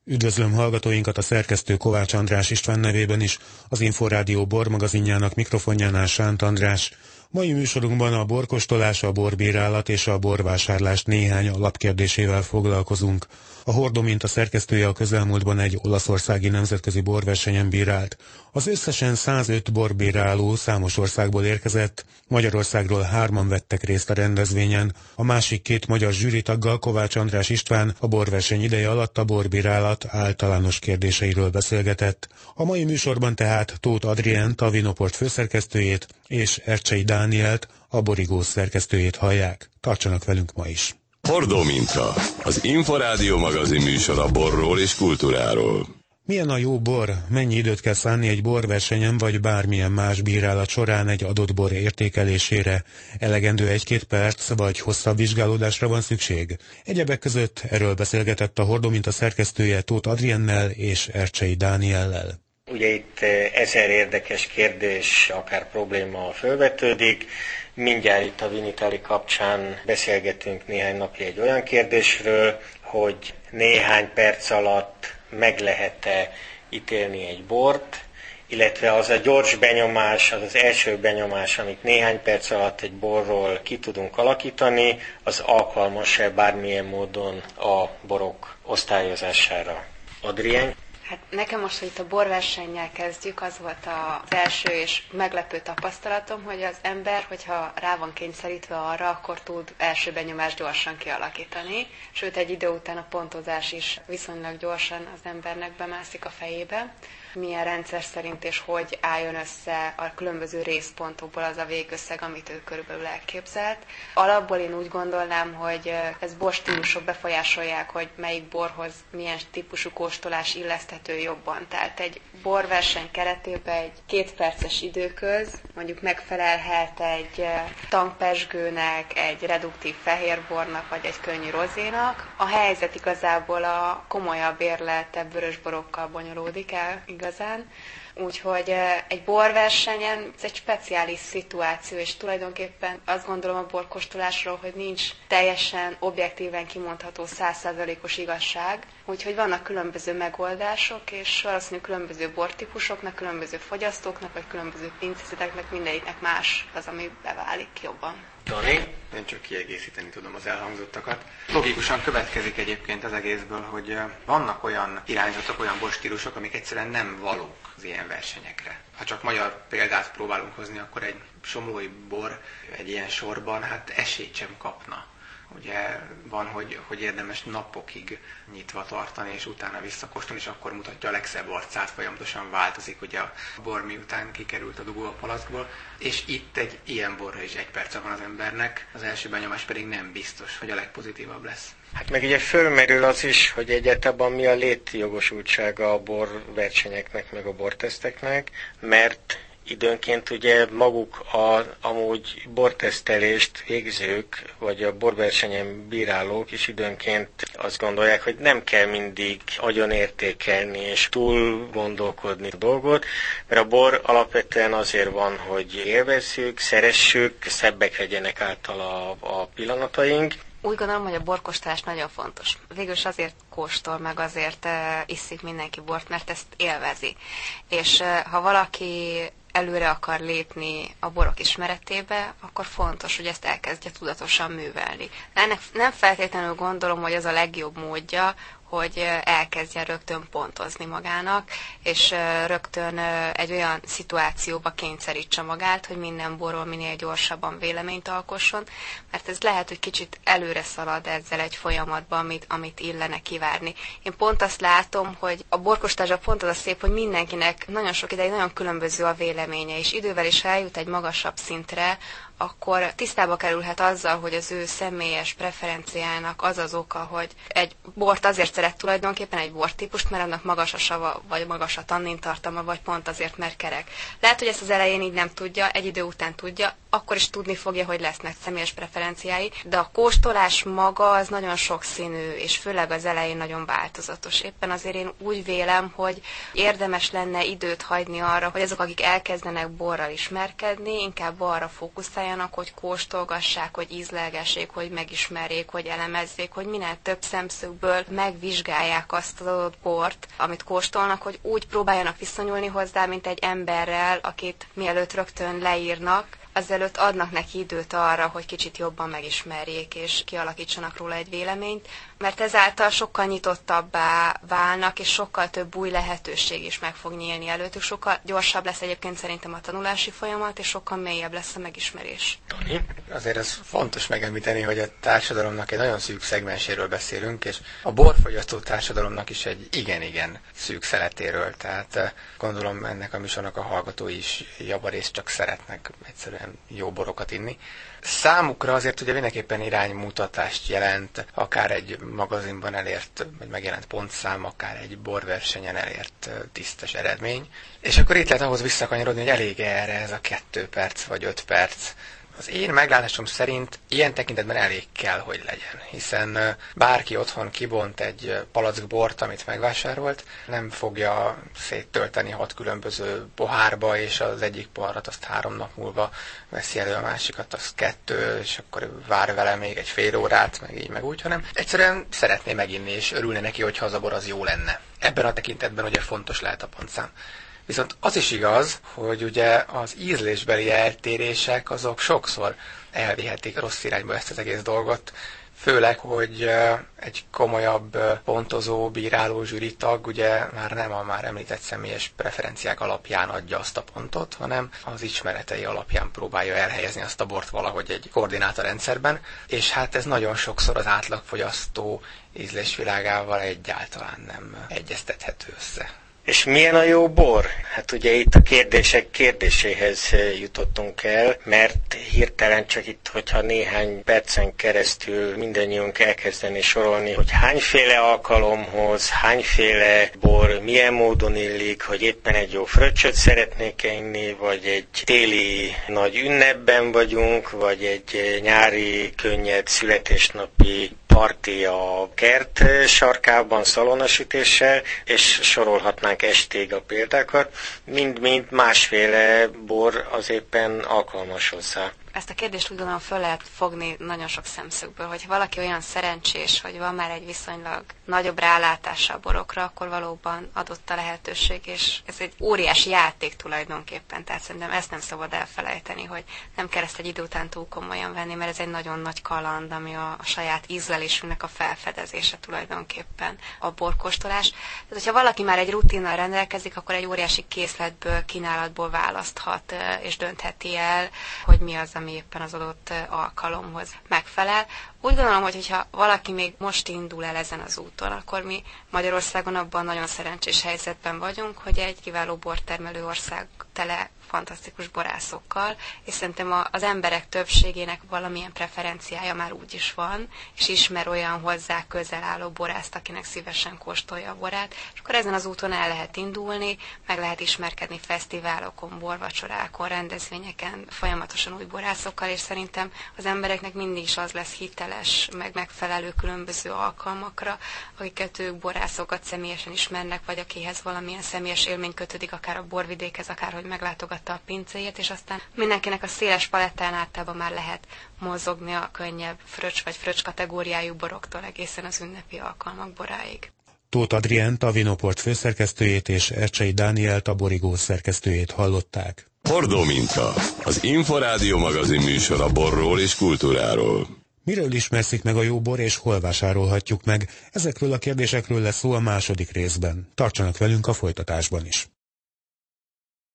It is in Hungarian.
Üdvözlöm hallgatóinkat, a szerkesztő Kovács András István nevében is, az Inforádió bormagazinjának mikrofonjánál Sánt András. Mai műsorunkban a borkóstolás, a borbírálat és a borvásárlás néhány alapkérdésével foglalkozunk. A Hordó Minta szerkesztője a közelmúltban egy olaszországi nemzetközi borversenyen bírált. Az összesen 105 borbíráló számos országból érkezett, Magyarországról 3-an vettek részt a rendezvényen. A másik 2 magyar zsűritaggal, Kovács András István, a borverseny ideje alatt a borbírálat általános kérdéseiről beszélgetett. A mai műsorban tehát Tóth Adriánt, a Vinoport főszerkesztőjét, és Ercsei Dánielt, a Borigó szerkesztőjét hallják. Tartsanak velünk ma is! Hordó Minta, az Inforádió magazin műsor a borról és kultúráról. Milyen a jó bor? Mennyi időt kell szánni egy borversenyen vagy bármilyen más bírálat során egy adott bor értékelésére? Elegendő 1-2 perc vagy hosszabb vizsgálódásra van szükség? Egyebek között erről beszélgetett a Hordó Minta szerkesztője Tóth Adriennel és Ercsei Dániellel. Ugye itt 1000 érdekes kérdés, akár probléma felvetődik. Mindjárt itt a Vinitali kapcsán beszélgetünk néhány napja egy olyan kérdésről, hogy néhány perc alatt meg lehet-e ítélni egy bort, illetve az a gyors benyomás, az az első benyomás, amit néhány perc alatt egy borról ki tudunk alakítani, az alkalmas-e bármilyen módon a borok osztályozására. Adrien? Hát nekem most, hogy itt a borversennyel kezdjük, az volt az első és meglepő tapasztalatom, hogy az ember, hogyha rá van kényszerítve arra, akkor tud első benyomást gyorsan kialakítani. Sőt, egy idő után a pontozás is viszonylag gyorsan az embernek bemászik a fejébe. Milyen rendszer szerint és hogy álljon össze a különböző részpontokból az a végösszeg, amit ő körülbelül elképzelt. Alapból én úgy gondolnám, hogy ez borstílusok befolyásolják, hogy melyik borhoz milyen típusú kóstolás illeszthető jobban. Tehát egy borverseny keretében egy 2 perces időköz mondjuk megfelelhet egy tankpezsgőnek, egy reduktív fehérbornak vagy egy könnyű rozénak. A helyzet igazából a komolyabb érleltebb vörösborokkal bonyolódik el igazán. Úgyhogy egy borversenyen ez egy speciális szituáció, és tulajdonképpen azt gondolom a borkóstolásról, hogy nincs teljesen objektíven kimondható 100%-os igazság. Úgyhogy vannak különböző megoldások, és valószínűleg különböző bortípusoknak, különböző fogyasztóknak, vagy különböző pincészeteknek mindegyiknek más az, ami beválik jobban. Dani? Én csak kiegészíteni tudom az elhangzottakat. Logikusan következik egyébként az egészből, hogy vannak olyan irányzatok, olyan borstílusok, amik egyszerűen nem valók az ilyen versenyekre. Ha csak magyar példát próbálunk hozni, akkor egy somlói bor egy ilyen sorban hát esélyt sem kapna. Ugye van, hogy érdemes napokig nyitva tartani, és utána visszakóstolni, és akkor mutatja a legszebb arcát, folyamatosan változik ugye a bor, miután kikerült a dugó a palackból. És itt egy ilyen borra is 1 perce van az embernek, az első benyomás pedig nem biztos, hogy a legpozitívabb lesz. Hát meg ugye fölmerül az is, hogy egyáltalán mi a létjogosultsága a borversenyeknek, meg a borteszteknek, mert időnként ugye maguk amúgy bortesztelést végzők, vagy a borversenyen bírálók is időnként azt gondolják, hogy nem kell mindig agyon értékelni és túl gondolkodni a dolgot, mert a bor alapvetően azért van, hogy élvezzük, szeressük, szebbek legyenek által a pillanataink. Úgy gondolom, hogy a borkóstolás nagyon fontos. Végülis azért kóstol, meg azért iszik mindenki bort, mert ezt élvezi. És ha valaki előre akar lépni a borok ismeretébe, akkor fontos, hogy ezt elkezdje tudatosan művelni. Ennek nem feltétlenül gondolom, hogy az a legjobb módja, hogy elkezdjen rögtön pontozni magának, és rögtön egy olyan szituációba kényszerítse magát, hogy minden borról minél gyorsabban véleményt alkosson, mert ez lehet, hogy kicsit előre szalad ezzel egy folyamatban, amit illene kivárni. Én pont azt látom, hogy a borkóstolásban pont az a szép, hogy mindenkinek nagyon sok ideig nagyon különböző a véleménye, és idővel is eljut egy magasabb szintre, akkor tisztába kerülhet azzal, hogy az ő személyes preferenciának az az oka, hogy egy bort azért szeret tulajdonképpen egy bortípust, mert annak magas a sava, vagy magas a tannintartalma, vagy pont azért, mert kerek. Lehet, hogy ezt az elején így nem tudja, egy idő után tudja, akkor is tudni fogja, hogy lesznek személyes preferenciái, de a kóstolás maga az nagyon sokszínű, és főleg az elején nagyon változatos. Éppen azért én úgy vélem, hogy érdemes lenne időt hagyni arra, hogy azok, akik elkezdenek borral ismerkedni, inkább arra fókuszáljanak, próbáljanak, hogy kóstolgassák, hogy ízlelgessék, hogy megismerjék, hogy elemezzék, hogy minél több szemszögből megvizsgálják azt az adott bort, amit kóstolnak, hogy úgy próbáljanak viszonyulni hozzá, mint egy emberrel, akit mielőtt rögtön leírnak, azelőtt adnak neki időt arra, hogy kicsit jobban megismerjék és kialakítsanak róla egy véleményt, mert ezáltal sokkal nyitottabbá válnak, és sokkal több új lehetőség is meg fog nyílni előttük. Sokkal gyorsabb lesz egyébként szerintem a tanulási folyamat, és sokkal mélyebb lesz a megismerés. Toni? Azért ez fontos megemlíteni, hogy a társadalomnak egy nagyon szűk szegmenséről beszélünk, és a borfogyasztó társadalomnak is egy igen-igen szűk szeletéről. Tehát gondolom ennek a műsornak a hallgatói is javarészt csak szeretnek egyszerűen jó borokat inni. Számukra azért ugye mindenképpen iránymutatást jelent, akár egy magazinban elért, vagy megjelent pontszám, akár egy borversenyen elért tisztes eredmény. És akkor itt lehet ahhoz visszakanyarodni, hogy elég erre ez a 2 perc vagy 5 perc. Az én meglátásom szerint ilyen tekintetben elég kell, hogy legyen, hiszen bárki otthon kibont egy palack bort, amit megvásárolt, nem fogja széttölteni 6 különböző pohárba, és az egyik poharat azt 3 nap múlva veszi elő, a másikat azt 2, és akkor vár vele még egy fél órát, meg így meg úgy, hanem egyszerűen szeretné meginni, és örülne neki, hogyha az a bor az jó lenne. Ebben a tekintetben ugye fontos lehet a pontszám. Viszont az is igaz, hogy ugye az ízlésbeli eltérések azok sokszor elvihetik rossz irányba ezt az egész dolgot, főleg, hogy egy komolyabb pontozó, bíráló zsűritag ugye már nem a már említett személyes preferenciák alapján adja azt a pontot, hanem az ismeretei alapján próbálja elhelyezni azt a bort valahogy egy koordinátorrendszerben, és hát ez nagyon sokszor az átlagfogyasztó ízlésvilágával egyáltalán nem egyeztethető össze. És milyen a jó bor? Hát ugye itt a kérdések kérdéséhez jutottunk el, mert hirtelen csak itt, hogyha néhány percen keresztül mindannyiunk elkezdeni sorolni, hogy hányféle alkalomhoz, hányféle bor, milyen módon illik, hogy éppen egy jó fröccsöt szeretnék inni, vagy egy téli nagy ünnepben vagyunk, vagy egy nyári könnyed születésnapi parti a kert sarkában szalonnasütéssel, és sorolhatnánk estig a példákat. Mind-mind másféle bor az éppen alkalmas hozzá. Ezt a kérdést úgy gondolom föl lehet fogni nagyon sok szemszögből, hogy valaki olyan szerencsés, hogy van már egy viszonylag nagyobb rálátása a borokra, akkor valóban adott a lehetőség, és ez egy óriási játék tulajdonképpen, tehát szerintem ezt nem szabad elfelejteni, hogy nem kell ezt egy idő után túl komolyan venni, mert ez egy nagyon nagy kaland, ami a saját ízlelésünknek a felfedezése tulajdonképpen a borkóstolás. Tehát, hogyha valaki már egy rutinnal rendelkezik, akkor egy óriási készletből, kínálatból választhat, és döntheti el, hogy mi az, ami éppen az adott alkalomhoz megfelel. Úgy gondolom, hogy ha valaki még most indul el ezen az úton, akkor mi Magyarországon abban nagyon szerencsés helyzetben vagyunk, hogy egy kiváló bortermelő ország tele fantasztikus borászokkal, és szerintem az emberek többségének valamilyen preferenciája már úgy is van, és ismer olyan hozzá közel álló borászt, akinek szívesen kóstolja a borát, és akkor ezen az úton el lehet indulni, meg lehet ismerkedni fesztiválokon, borvacsorákon, rendezvényeken, folyamatosan új borászokkal, és szerintem az embereknek mindig is az lesz hiteles, meg megfelelő különböző alkalmakra, akiket ők borászokat személyesen ismernek, vagy akihez valamilyen személyes élmény kötődik, akár a borvidékhez, akár hogy meglátogat a pincéjét, és aztán mindenkinek a széles palettán általában már lehet mozogni a könnyebb fröccs vagy fröccs kategóriájú boroktól egészen az ünnepi alkalmak boráig. Tóth Adriánt, a Vinoport főszerkesztőjét és Ercsei Dánielt, a Borigó szerkesztőjét hallották. Hordó minta, az Inforádió magazin műsor a borról és kultúráról. Miről ismerszik meg a jó bor, és hol vásárolhatjuk meg? Ezekről a kérdésekről lesz szó a második részben. Tartsanak velünk a folytatásban is.